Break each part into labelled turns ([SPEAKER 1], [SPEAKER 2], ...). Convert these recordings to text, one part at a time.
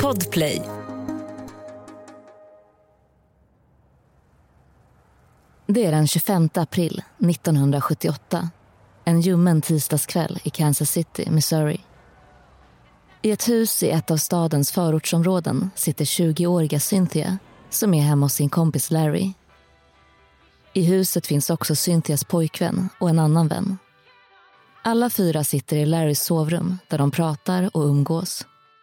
[SPEAKER 1] Podplay.
[SPEAKER 2] Det är den 25 april 1978. En ljummen tisdagskväll i Kansas City, Missouri. I ett hus i ett av stadens förortsområden sitter 20-åriga Cynthia som är hemma hos sin kompis Larry. I huset finns också Cynthias pojkvän och en annan vän. Alla fyra sitter i Larrys sovrum där de pratar och umgås.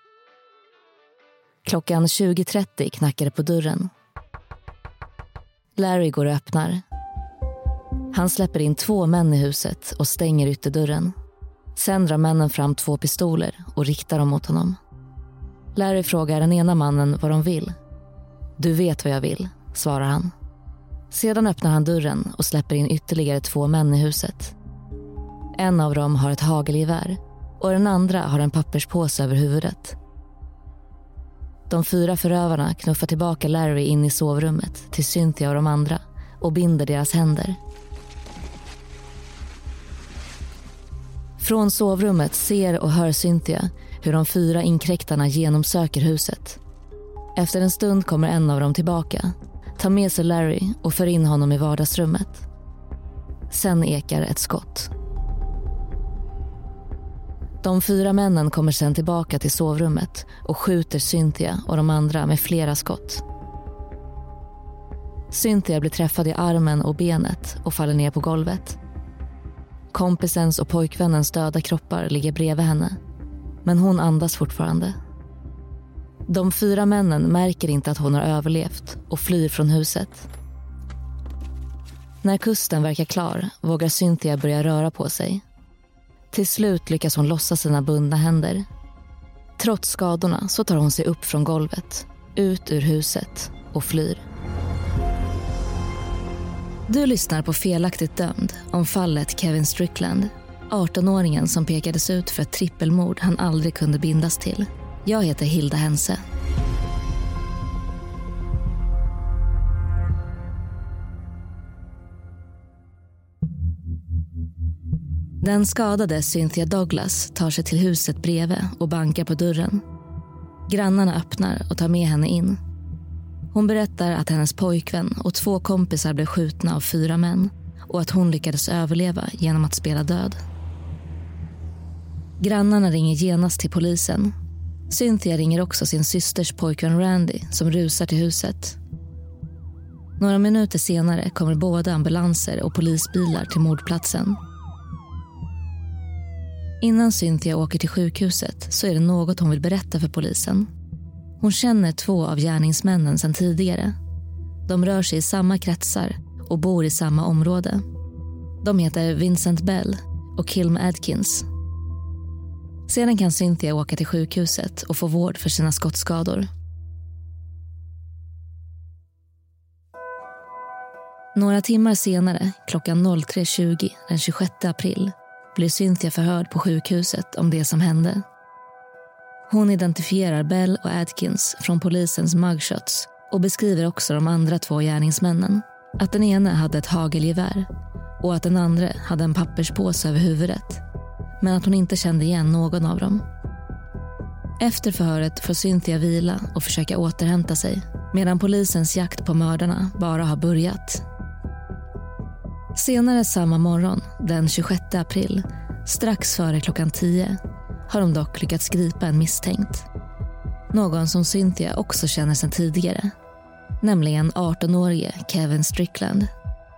[SPEAKER 2] Klockan 20:30 knackar det på dörren. Larry går och öppnar. Han släpper in 2 män i huset och stänger ytterdörren. Sen drar männen fram 2 pistoler och riktar dem mot honom. Larry frågar den ena mannen vad de vill. "Du vet vad jag vill", svarar han. Sedan öppnar han dörren och släpper in ytterligare 2 män i huset. En av dem har ett hagelgevär och den andra har en papperspåse över huvudet. De 4 förövarna knuffar tillbaka Larry in i sovrummet till Cynthia och de andra och binder deras händer. Från sovrummet ser och hör Cynthia hur de 4 inkräktarna genomsöker huset. Efter en stund kommer en av dem tillbaka, tar med sig Larry och för in honom i vardagsrummet. Sen ekar ett skott. De 4 männen kommer sen tillbaka till sovrummet och skjuter Cynthia och de andra med flera skott. Cynthia blir träffad i armen och benet och faller ner på golvet. Kompisens och pojkvännens döda kroppar ligger bredvid henne, men hon andas fortfarande. De 4 männen märker inte att hon har överlevt och flyr från huset. När kusten verkar klar vågar Cynthia börja röra på sig. Till slut lyckas hon lossa sina bundna händer. Trots skadorna så tar hon sig upp från golvet, ut ur huset och flyr. Du lyssnar på Felaktigt dömd om fallet Kevin Strickland, 18-åringen som pekades ut för ett trippelmord han aldrig kunde bindas till. Jag heter Hilda Hense. Den skadade Cynthia Douglas tar sig till huset bredvid och bankar på dörren. Grannarna öppnar och tar med henne in. Hon berättar att hennes pojkvän och 2 kompisar blev skjutna av 4 män och att hon lyckades överleva genom att spela död. Grannarna ringer genast till polisen. Cynthia ringer också sin systers pojkvän Randy som rusar till huset. Några minuter senare kommer både ambulanser och polisbilar till mordplatsen. Innan Cynthia åker till sjukhuset så är det något hon vill berätta för polisen. Hon känner 2 av gärningsmännen sedan tidigare. De rör sig i samma kretsar och bor i samma område. De heter Vincent Bell och Kilm Adkins. Sedan kan Cynthia åka till sjukhuset och få vård för sina skottskador. Några timmar senare, klockan 03:20 den 26 april, blir Cynthia förhörd på sjukhuset om det som hände. Hon identifierar Bell och Adkins från polisens mugshots och beskriver också de andra 2 gärningsmännen. Att den ena hade ett hagelgevär och att den andra hade en papperspåse över huvudet. Men att hon inte kände igen någon av dem. Efter förhöret får Cynthia vila och försöka återhämta sig, medan polisens jakt på mördarna bara har börjat. Senare samma morgon, den 26 april, strax före klockan 10, har de dock lyckats gripa en misstänkt. Någon som Cynthia också känner sedan tidigare, nämligen 18-årige Kevin Strickland.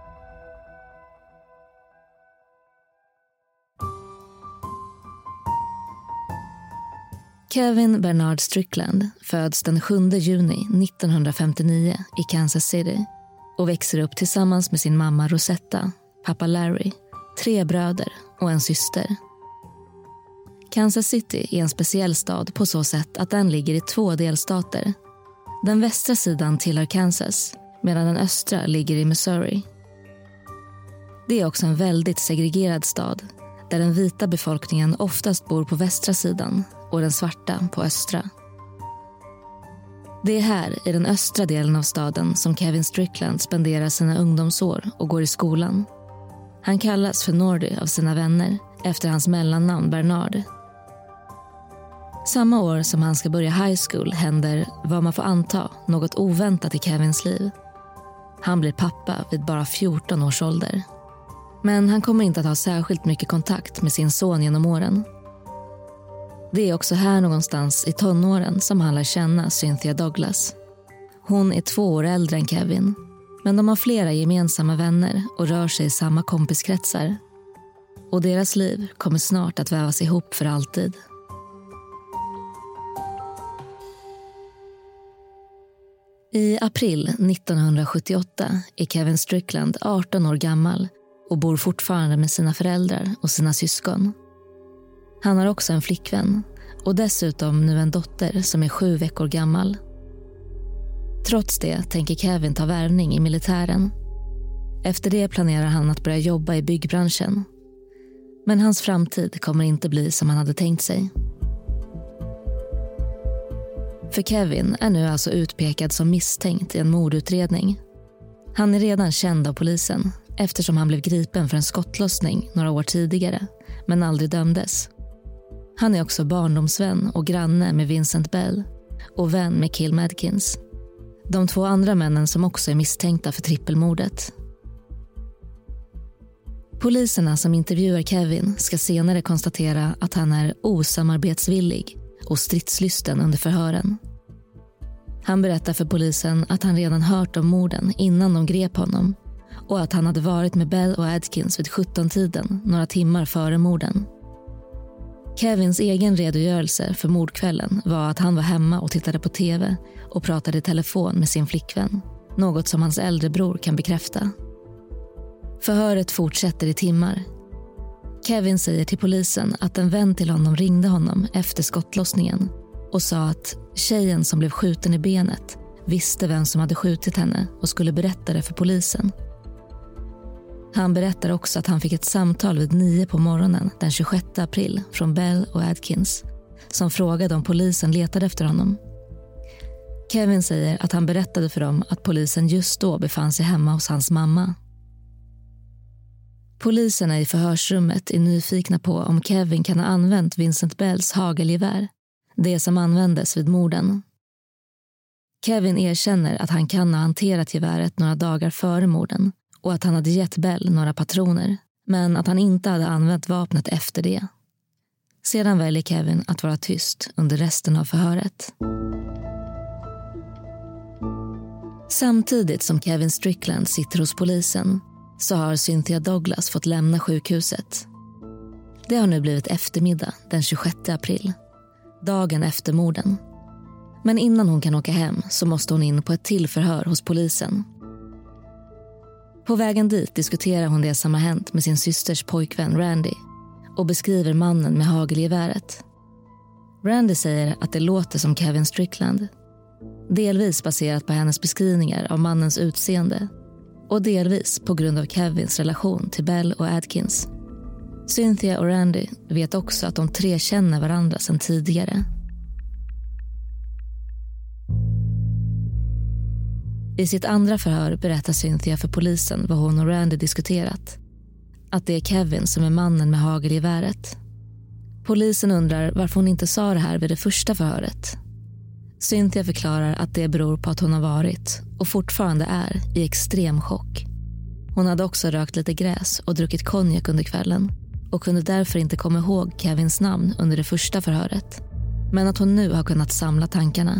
[SPEAKER 2] Kevin Bernard Strickland föds den 7 juni 1959 i Kansas City och växer upp tillsammans med sin mamma Rosetta, pappa Larry, 3 bröder och en syster. Kansas City är en speciell stad på så sätt att den ligger i 2 delstater. Den västra sidan tillhör Kansas medan den östra ligger i Missouri. Det är också en väldigt segregerad stad där den vita befolkningen oftast bor på västra sidan och den svarta på östra. Det är här i den östra delen av staden som Kevin Strickland spenderar sina ungdomsår och går i skolan. Han kallas för Nordy av sina vänner efter hans mellannamn Bernard. Samma år som han ska börja high school händer, vad man får anta, något oväntat i Kevins liv. Han blir pappa vid bara 14 års ålder. Men han kommer inte att ha särskilt mycket kontakt med sin son genom åren. Det är också här någonstans i tonåren som han lär känna Cynthia Douglas. Hon är 2 år äldre än Kevin, men de har flera gemensamma vänner och rör sig i samma kompiskretsar. Och deras liv kommer snart att vävas ihop för alltid. I april 1978 är Kevin Strickland 18 år gammal och bor fortfarande med sina föräldrar och sina syskon. Han har också en flickvän och dessutom nu en dotter som är 7 veckor gammal. Trots det tänker Kevin ta värvning i militären. Efter det planerar han att börja jobba i byggbranschen. Men hans framtid kommer inte bli som han hade tänkt sig. För Kevin är nu alltså utpekad som misstänkt i en mordutredning. Han är redan känd av polisen eftersom han blev gripen för en skottlossning några år tidigare, men aldrig dömdes. Han är också barndomsvän och granne med Vincent Bell och vän med Kim Adkins. De 2 andra männen som också är misstänkta för trippelmordet. Poliserna som intervjuar Kevin ska senare konstatera att han är osamarbetsvillig och stridslysten under förhören. Han berättar för polisen att han redan hört om morden innan de grep honom och att han hade varit med Bell och Adkins vid 17-tiden några timmar före morden. Kevins egen redogörelse för mordkvällen var att han var hemma och tittade på tv och pratade i telefon med sin flickvän, något som hans äldre bror kan bekräfta. Förhöret fortsätter i timmar. Kevin säger till polisen att en vän till honom ringde honom efter skottlossningen och sa att tjejen som blev skjuten i benet visste vem som hade skjutit henne och skulle berätta det för polisen. Han berättar också att han fick ett samtal vid 9 på morgonen den 26 april från Bell och Adkins som frågade om polisen letade efter honom. Kevin säger att han berättade för dem att polisen just då befann sig hemma hos hans mamma. Poliserna i förhörsrummet är nyfikna på om Kevin kan ha använt Vincent Bells hagelgevär, det som användes vid morden. Kevin erkänner att han kan ha hanterat geväret några dagar före morden och att han hade gett Bell några patroner, men att han inte hade använt vapnet efter det. Sedan väljer Kevin att vara tyst under resten av förhöret. Samtidigt som Kevin Strickland sitter hos polisen så har Cynthia Douglas fått lämna sjukhuset. Det har nu blivit eftermiddag den 26 april, dagen efter morden. Men innan hon kan åka hem så måste hon in på ett till förhör hos polisen. På vägen dit diskuterar hon det som har hänt med sin systers pojkvän Randy och beskriver mannen med hagelgeväret. Randy säger att det låter som Kevin Strickland, delvis baserat på hennes beskrivningar av mannens utseende och delvis på grund av Kevins relation till Bell och Adkins. Cynthia och Randy vet också att de 3 känner varandra sedan tidigare. I sitt andra förhör berättar Cynthia för polisen vad hon och Randy diskuterat. Att det är Kevin som är mannen med hagelgeväret. Polisen undrar varför hon inte sa det här vid det första förhöret. Cynthia förklarar att det beror på att hon har varit och fortfarande är i extrem chock. Hon hade också rökt lite gräs och druckit konjak under kvällen och kunde därför inte komma ihåg Kevins namn under det första förhöret. Men att hon nu har kunnat samla tankarna.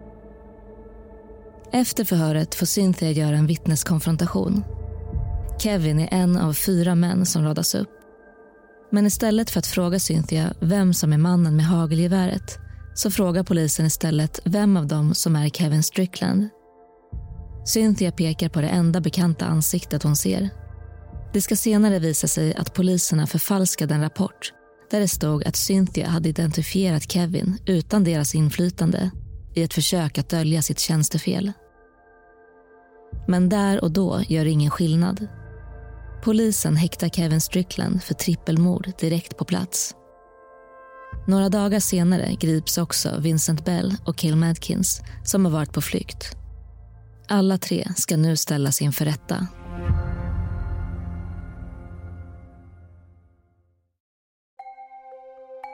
[SPEAKER 2] Efter förhöret får Cynthia göra en vittneskonfrontation. Kevin är en av 4 män som radas upp. Men istället för att fråga Cynthia vem som är mannen med hagelgeväret så frågar polisen istället vem av dem som är Kevin Strickland. Cynthia pekar på det enda bekanta ansiktet hon ser. Det ska senare visa sig att poliserna förfalskade en rapport där det stod att Cynthia hade identifierat Kevin utan deras inflytande i ett försök att dölja sitt tjänstefel. Men där och då gör ingen skillnad. Polisen häktar Kevin Strickland för trippelmord direkt på plats. Några dagar senare grips också Vincent Bell och Kim Adkins som har varit på flykt. Alla 3 ska nu ställas inför rätta.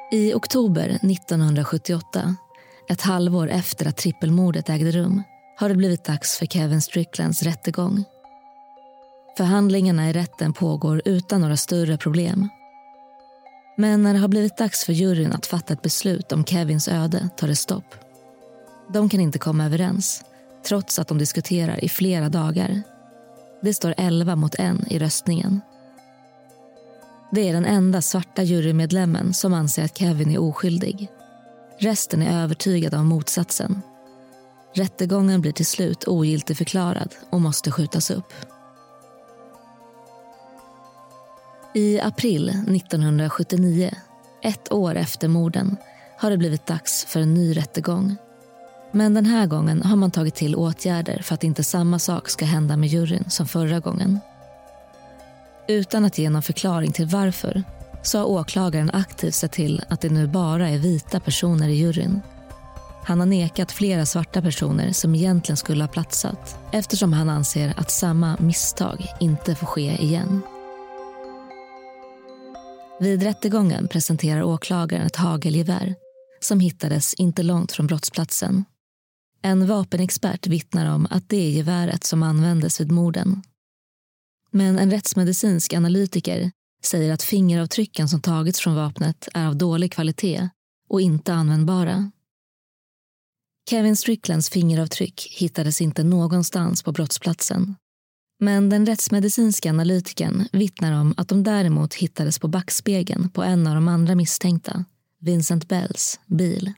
[SPEAKER 2] I oktober 1978, ett halvår efter att trippelmordet ägde rum, har det blivit dags för Kevin Stricklands rättegång. Förhandlingarna i rätten pågår utan några större problem. Men när det har blivit dags för juryn att fatta ett beslut om Kevins öde tar det stopp. De kan inte komma överens, trots att de diskuterar i flera dagar. Det står 11-1 i röstningen. Det är den enda svarta jurymedlemmen som anser att Kevin är oskyldig. Resten är övertygade om motsatsen. Rättegången blir till slut ogiltigförklarad och måste skjutas upp. I april 1979, ett år efter morden, har det blivit dags för en ny rättegång. Men den här gången har man tagit till åtgärder för att inte samma sak ska hända med juryn som förra gången. Utan att ge någon förklaring till varför så har åklagaren aktivt sett till att det nu bara är vita personer i juryn. Han har nekat flera svarta personer som egentligen skulle ha platsat eftersom han anser att samma misstag inte får ske igen. Vid rättegången presenterar åklagaren ett hagelgevär som hittades inte långt från brottsplatsen. En vapenexpert vittnar om att det är geväret som användes vid morden. Men en rättsmedicinsk analytiker säger att fingeravtrycken som tagits från vapnet är av dålig kvalitet och inte användbara. Kevin Stricklands fingeravtryck hittades inte någonstans på brottsplatsen. Men den rättsmedicinska analytikern vittnar om att de däremot hittades på backspegeln på en av de andra misstänkta, Vincent Bells, bil.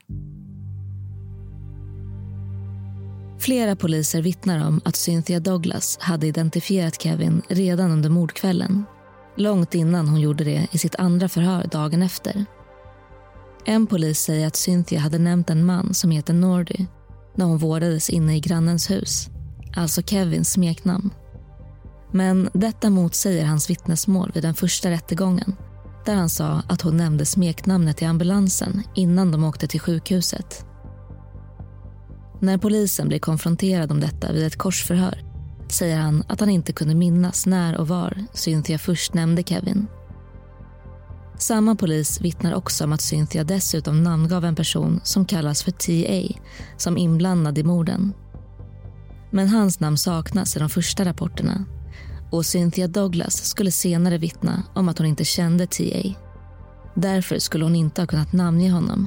[SPEAKER 2] Flera poliser vittnar om att Cynthia Douglas hade identifierat Kevin redan under mordkvällen, långt innan hon gjorde det i sitt andra förhör dagen efter. En polis säger att Cynthia hade nämnt en man som heter Nordy när hon vårdades inne i grannens hus, alltså Kevins smeknamn. Men detta motsäger hans vittnesmål vid den första rättegången, där han sa att hon nämnde smeknamnet i ambulansen innan de åkte till sjukhuset. När polisen blir konfronterad om detta vid ett korsförhör säger han att han inte kunde minnas när och var Cynthia först nämnde Kevin. Samma polis vittnar också om att Cynthia dessutom namngav en person som kallas för T.A. som inblandad i morden. Men hans namn saknas i de första rapporterna och Cynthia Douglas skulle senare vittna om att hon inte kände T.A. Därför skulle hon inte ha kunnat namnge honom.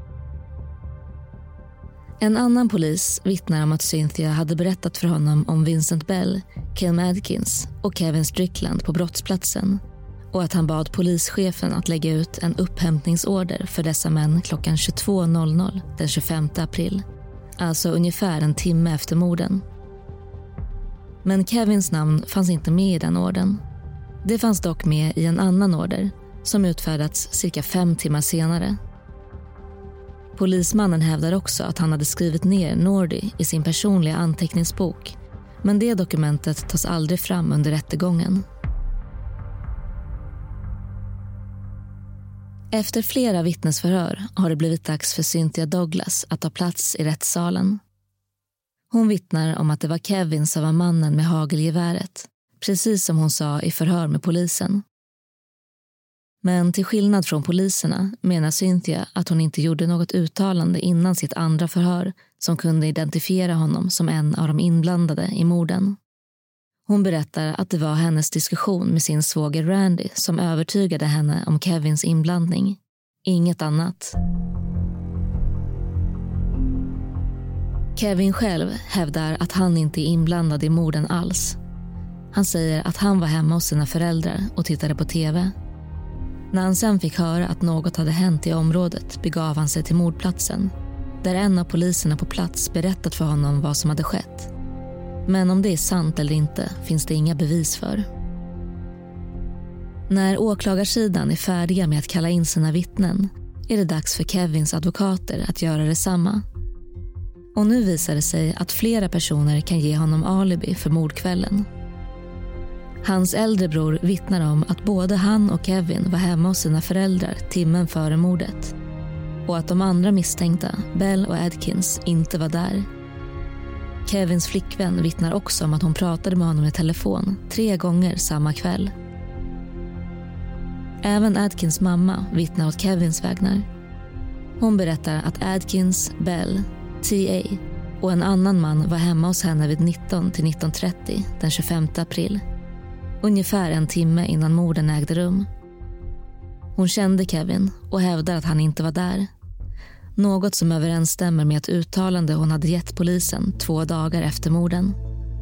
[SPEAKER 2] En annan polis vittnar om att Cynthia hade berättat för honom om Vincent Bell, Kim Adkins och Kevin Strickland på brottsplatsen och att han bad polischefen att lägga ut en upphämtningsorder för dessa män klockan 22.00 den 25 april, alltså ungefär en timme efter morden. Men Kevins namn fanns inte med i den orden. Det fanns dock med i en annan order som utfärdats cirka 5 timmar senare. Polismannen hävdar också att han hade skrivit ner Nordy i sin personliga anteckningsbok, men det dokumentet tas aldrig fram under rättegången. Efter flera vittnesförhör har det blivit dags för Cynthia Douglas att ta plats i rättssalen. Hon vittnar om att det var Kevin som var mannen med hagelgeväret, precis som hon sa i förhör med polisen. Men till skillnad från poliserna menar Cynthia att hon inte gjorde något uttalande innan sitt andra förhör som kunde identifiera honom som en av de inblandade i morden. Hon berättar att det var hennes diskussion med sin svåger Randy som övertygade henne om Kevins inblandning. Inget annat. Kevin själv hävdar att han inte är inblandad i morden alls. Han säger att han var hemma hos sina föräldrar och tittade på TV. När han sen fick höra att något hade hänt i området begav han sig till mordplatsen, där en av poliserna på plats berättat för honom vad som hade skett. Men om det är sant eller inte finns det inga bevis för. När åklagarsidan är färdiga med att kalla in sina vittnen är det dags för Kevins advokater att göra detsamma. Och nu visar det sig att flera personer kan ge honom alibi för mordkvällen. Hans äldre bror vittnar om att både han och Kevin var hemma hos sina föräldrar timmen före mordet och att de andra misstänkta, Bell och Adkins, inte var där. Kevins flickvän vittnar också om att hon pratade med honom i telefon 3 gånger samma kväll. Även Adkins mamma vittnar åt Kevins vägnar. Hon berättar att Adkins, Bell, T.A. och en annan man var hemma hos henne vid 19 till 19:30 den 25 april. Ungefär en timme innan morden ägde rum. Hon kände Kevin och hävdar att han inte var där. Något som överensstämmer med ett uttalande hon hade gett polisen 2 dagar efter morden.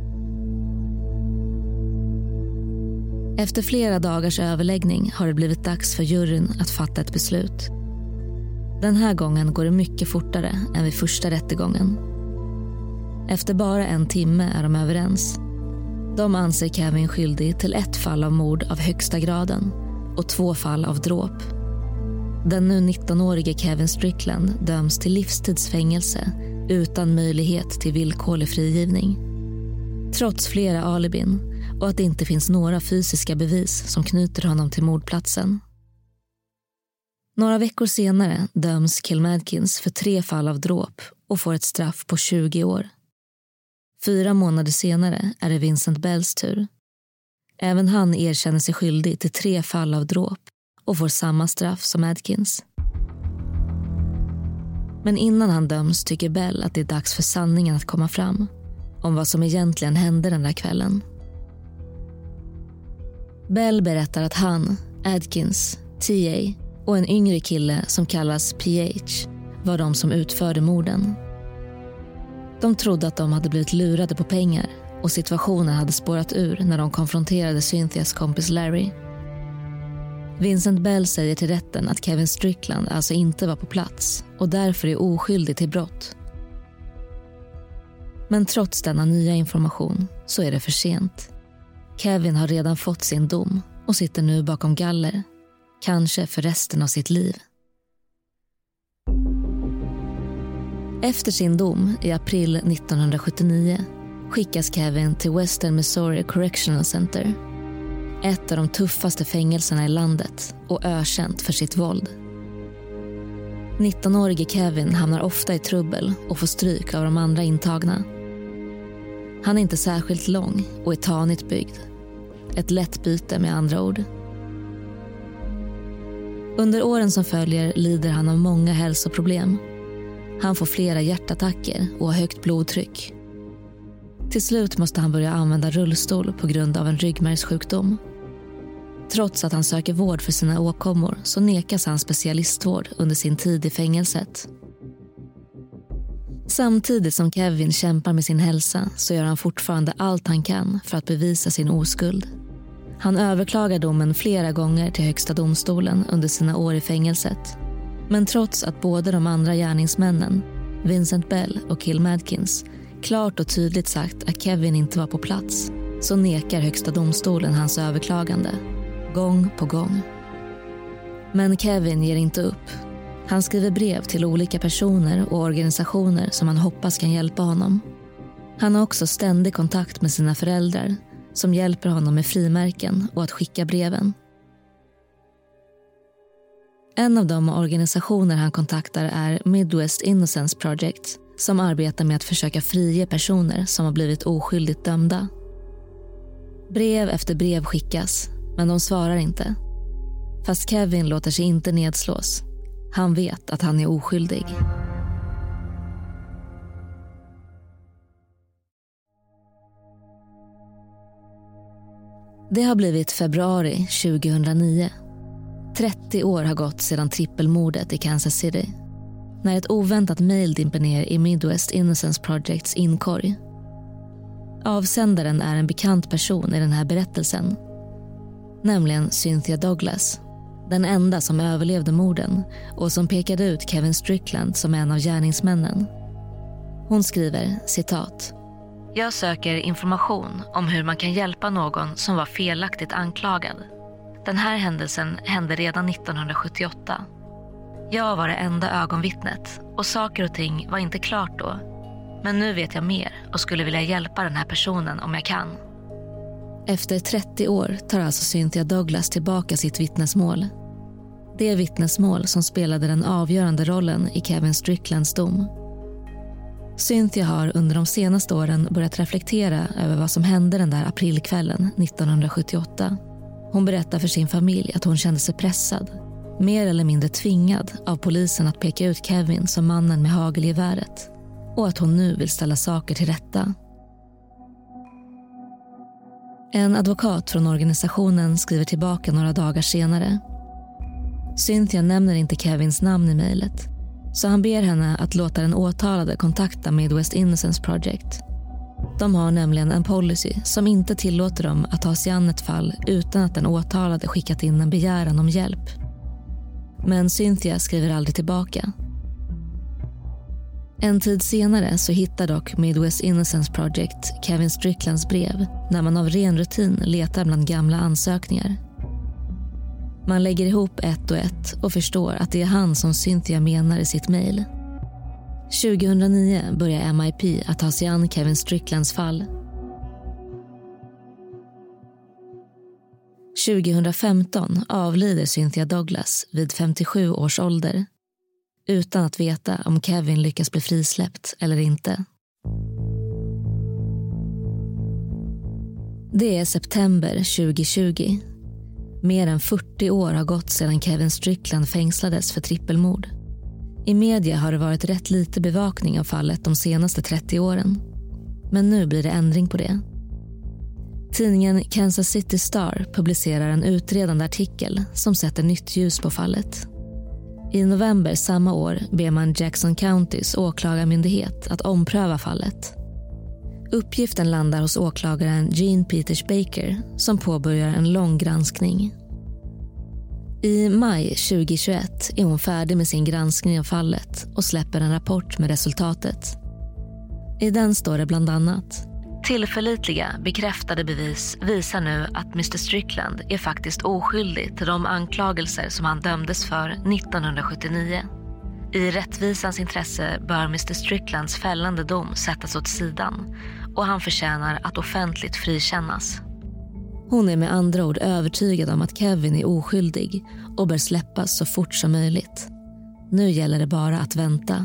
[SPEAKER 2] Efter flera dagars överläggning har det blivit dags för juryn att fatta ett beslut. Den här gången går det mycket fortare än vid första rättegången. Efter bara 1 timme är de överens. De anser Kevin skyldig till 1 fall av mord av högsta graden och 2 fall av dråp. Den nu 19-årige Kevin Strickland döms till livstidsfängelse utan möjlighet till villkorlig frigivning. Trots flera alibin och att det inte finns några fysiska bevis som knyter honom till mordplatsen. Några veckor senare döms Kilmadkins för 3 fall av dråp och får ett straff på 20 år. 4 månader senare är det Vincent Bells tur. Även han erkänner sig skyldig till 3 fall av dråp och får samma straff som Adkins. Men innan han döms tycker Bell att det är dags för sanningen att komma fram om vad som egentligen hände den där kvällen. Bell berättar att han, Adkins, T.A. och en yngre kille som kallas PH var de som utförde morden. De trodde att de hade blivit lurade på pengar och situationen hade spårat ur när de konfronterade Cynthias kompis Larry. Vincent Bell säger till rätten att Kevin Strickland alltså inte var på plats och därför är oskyldig till brott. Men trots denna nya information så är det för sent. Kevin har redan fått sin dom och sitter nu bakom galler, kanske för resten av sitt liv. Efter sin dom i april 1979 skickas Kevin till Western Missouri Correctional Center. Ett av de tuffaste fängelserna i landet och ökänt för sitt våld. 19-årige Kevin hamnar ofta i trubbel och får stryk av de andra intagna. Han är inte särskilt lång och är tanigt byggd. Ett lätt byte med andra ord. Under åren som följer lider han av många hälsoproblem. Han får flera hjärtattacker och har högt blodtryck. Till slut måste han börja använda rullstol på grund av en ryggmärgssjukdom. Trots att han söker vård för sina åkommor så nekas han specialistvård under sin tid i fängelset. Samtidigt som Kevin kämpar med sin hälsa så gör han fortfarande allt han kan för att bevisa sin oskuld. Han överklagar domen flera gånger till högsta domstolen under sina år i fängelset. Men trots att både de andra gärningsmännen, Vincent Bell och Kilmadkins, klart och tydligt sagt att Kevin inte var på plats, så nekar högsta domstolen hans överklagande, gång på gång. Men Kevin ger inte upp. Han skriver brev till olika personer och organisationer som han hoppas kan hjälpa honom. Han har också ständig kontakt med sina föräldrar som hjälper honom med frimärken och att skicka breven. En av de organisationer han kontaktar är Midwest Innocence Project som arbetar med att försöka frige personer som har blivit oskyldigt dömda. Brev efter brev skickas, men de svarar inte. Fast Kevin låter sig inte nedslås. Han vet att han är oskyldig. Det har blivit februari 2009. 30 år har gått sedan trippelmordet i Kansas City. När ett oväntat mejl dimper ner i Midwest Innocence Projects inkorg. Avsändaren är en bekant person i den här berättelsen. Nämligen Cynthia Douglas. Den enda som överlevde morden och som pekade ut Kevin Strickland som en av gärningsmännen. Hon skriver, citat: "Jag söker information om hur man kan hjälpa någon som var felaktigt anklagad. Den här händelsen hände redan 1978. Jag var det enda ögonvittnet och saker och ting var inte klart då. Men nu vet jag mer och skulle vilja hjälpa den här personen om jag kan." Efter 30 år tar alltså Cynthia Douglas tillbaka sitt vittnesmål. Det vittnesmål som spelade den avgörande rollen i Kevin Stricklands dom. Cynthia har under de senaste åren börjat reflektera över vad som hände den där aprilkvällen 1978. Hon berättar för sin familj att hon kände sig pressad mer eller mindre tvingad av polisen att peka ut Kevin som mannen med hagelgeväret och att hon nu vill ställa saker till rätta. En advokat från organisationen skriver tillbaka några dagar senare. Cynthia nämner inte Kevins namn i mejlet, så han ber henne att låta den åtalade kontakta Midwest Innocence Project. De har nämligen en policy som inte tillåter dem att ta sig an ett fall utan att den åtalade skickat in en begäran om hjälp. Men Cynthia skriver aldrig tillbaka. En tid senare så hittar dock Midwest Innocence Project Kevin Stricklands brev när man av ren rutin letar bland gamla ansökningar. Man lägger ihop ett och ett och förstår att det är han som Cynthia menar i sitt mejl. 2009 börjar MIP att ta sig an Kevin Stricklands fall. 2015 avlider Cynthia Douglas vid 57 års ålder utan att veta om Kevin lyckas bli frisläppt eller inte. Det är september 2020. Mer än 40 år har gått sedan Kevin Strickland fängslades för trippelmord. I media har det varit rätt lite bevakning av fallet de senaste 30 åren. Men nu blir det ändring på det. Tidningen Kansas City Star publicerar en utredande artikel som sätter nytt ljus på fallet. I november samma år ber man Jackson Countys åklagarmyndighet att ompröva fallet. Uppgiften landar hos åklagaren Jean Peters Baker som påbörjar en lång granskning. I maj 2021 är hon färdig med sin granskning av fallet och släpper en rapport med resultatet. I den står det bland annat: tillförlitliga, bekräftade bevis visar nu att Mr. Strickland är faktiskt oskyldig till de anklagelser som han dömdes för 1979. I rättvisans intresse bör Mr. Stricklands fällande dom sättas åt sidan och han förtjänar att offentligt frikännas. Hon är med andra ord övertygad om att Kevin är oskyldig och bör släppas så fort som möjligt. Nu gäller det bara att vänta.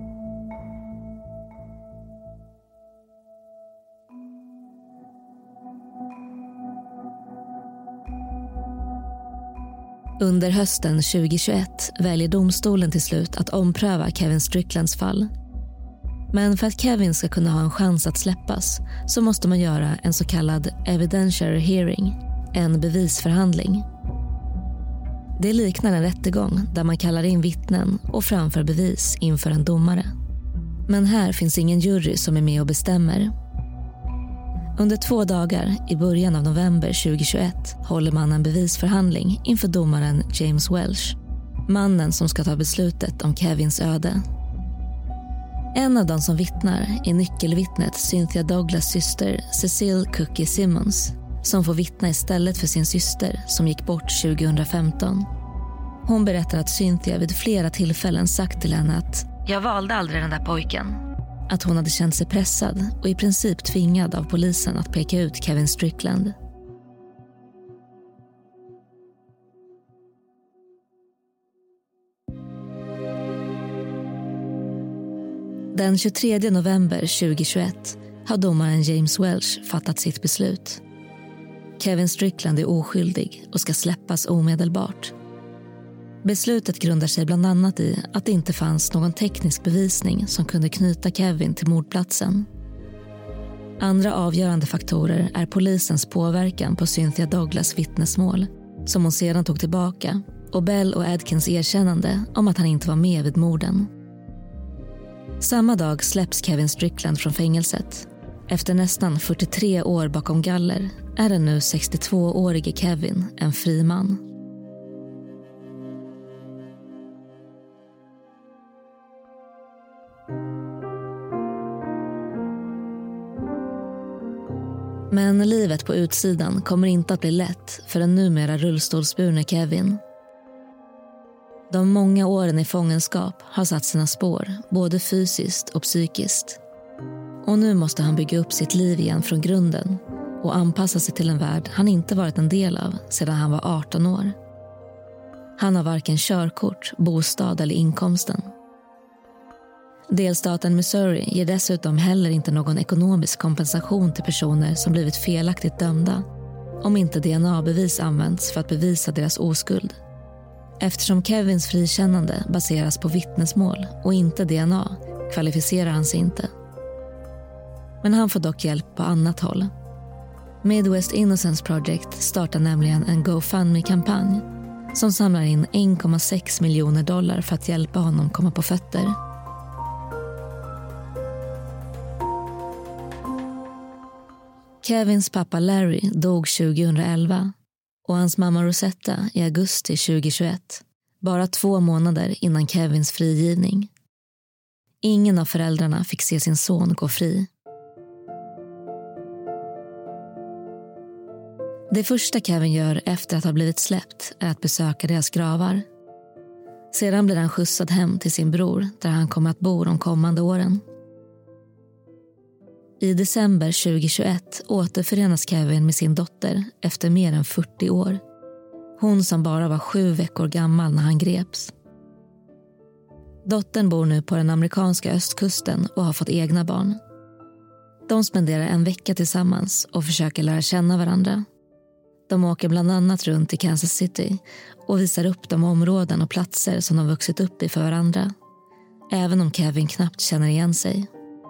[SPEAKER 2] Under hösten 2021 väljer domstolen till slut att ompröva Kevin Stricklands fall. Men för att Kevin ska kunna ha en chans att släppas så måste man göra en så kallad evidentiary hearing, en bevisförhandling. Det liknar en rättegång där man kallar in vittnen och framför bevis inför en domare. Men här finns ingen jury som är med och bestämmer. Under 2 dagar i början av november 2021 håller man en bevisförhandling inför domaren James Welch, mannen som ska ta beslutet om Kevins öde. En av de som vittnar är nyckelvittnet Cynthia Douglas syster Cecile Cookie Simmons, som får vittna istället för sin syster som gick bort 2015. Hon berättar att Cynthia vid flera tillfällen sagt till henne att "jag valde aldrig den där pojken". Att hon hade känt sig pressad och i princip tvingad av polisen att peka ut Kevin Strickland. Den 23 november 2021 har domaren James Welch fattat sitt beslut. Kevin Strickland är oskyldig och ska släppas omedelbart. Beslutet grundar sig bland annat i att det inte fanns någon teknisk bevisning som kunde knyta Kevin till mordplatsen. Andra avgörande faktorer är polisens påverkan på Cynthia Douglas vittnesmål, som hon sedan tog tillbaka, och Bell och Adkins erkännande om att han inte var med vid morden. Samma dag släpps Kevin Strickland från fängelset. Efter nästan 43 år bakom galler är den nu 62-årige Kevin en fri man. Men livet på utsidan kommer inte att bli lätt för den numera rullstolsburne Kevin. De många åren i fångenskap har satt sina spår, både fysiskt och psykiskt. Och nu måste han bygga upp sitt liv igen från grunden och anpassa sig till en värld han inte varit en del av sedan han var 18 år. Han har varken körkort, bostad eller inkomsten. Delstaten Missouri ger dessutom heller inte någon ekonomisk kompensation till personer som blivit felaktigt dömda, om inte DNA-bevis används för att bevisa deras oskuld. Eftersom Kevins frikännande baseras på vittnesmål och inte DNA kvalificerar han sig inte. Men han får dock hjälp på annat håll. Midwest Innocence Project startar nämligen en GoFundMe-kampanj som samlar in $1,6 miljoner för att hjälpa honom komma på fötter. Kevins pappa Larry dog 2011 och hans mamma Rosetta i augusti 2021, bara 2 månader innan Kevins frigivning. Ingen av föräldrarna fick se sin son gå fri. Det första Kevin gör efter att ha blivit släppt är att besöka deras gravar. Sedan blir han skjutsad hem till sin bror där han kommer att bo de kommande åren. I december 2021 återförenas Kevin med sin dotter efter mer än 40 år. Hon som bara var 7 veckor gammal när han greps. Dottern bor nu på den amerikanska östkusten och har fått egna barn. De spenderar en vecka tillsammans och försöker lära känna varandra. De åker bland annat runt i Kansas City och visar upp de områden och platser som de vuxit upp i för varandra. Även om Kevin knappt känner igen sig.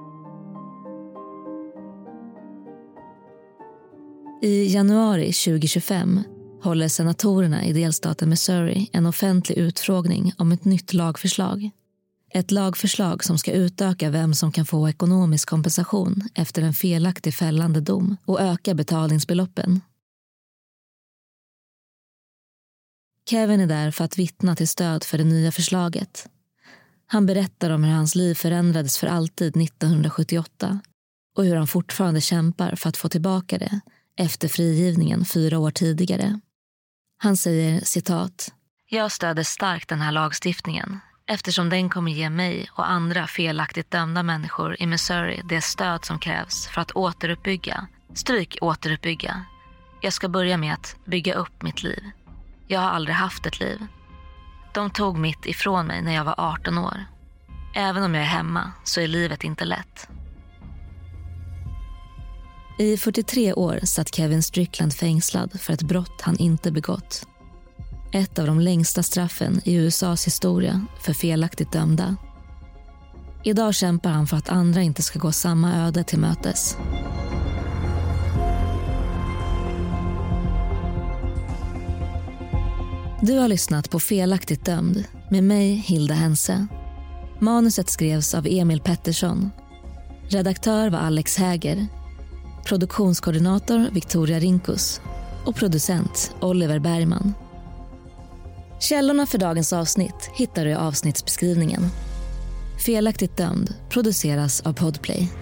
[SPEAKER 2] I januari 2025 håller senatorerna i delstaten Missouri en offentlig utfrågning om ett nytt lagförslag. Ett lagförslag som ska utöka vem som kan få ekonomisk kompensation efter en felaktig fällande dom och öka betalningsbeloppen. Kevin är där för att vittna till stöd för det nya förslaget. Han berättar om hur hans liv förändrades för alltid 1978 och hur han fortfarande kämpar för att få tillbaka det efter frigivningen 4 år tidigare. Han säger, citat: "Jag stöder starkt den här lagstiftningen eftersom den kommer ge mig och andra felaktigt dömda människor i Missouri det stöd som krävs för att återuppbygga. Jag ska börja med att bygga upp mitt liv. Jag har aldrig haft ett liv. De tog mitt ifrån mig när jag var 18 år. Även om jag är hemma så är livet inte lätt." I 43 år satt Kevin Strickland fängslad för ett brott han inte begått. Ett av de längsta straffen i USAs historia för felaktigt dömda. Idag kämpar han för att andra inte ska gå samma öde till mötes. Du har lyssnat på Felaktigt dömd med mig, Hilda Hense. Manuset skrevs av Emil Pettersson. Redaktör var Alex Häger. Produktionskoordinator Victoria Rinkus. Och producent Oliver Bergman. Källorna för dagens avsnitt hittar du i avsnittsbeskrivningen. Felaktigt dömd produceras av Podplay.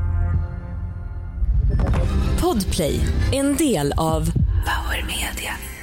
[SPEAKER 1] Podplay, en del av Power Media.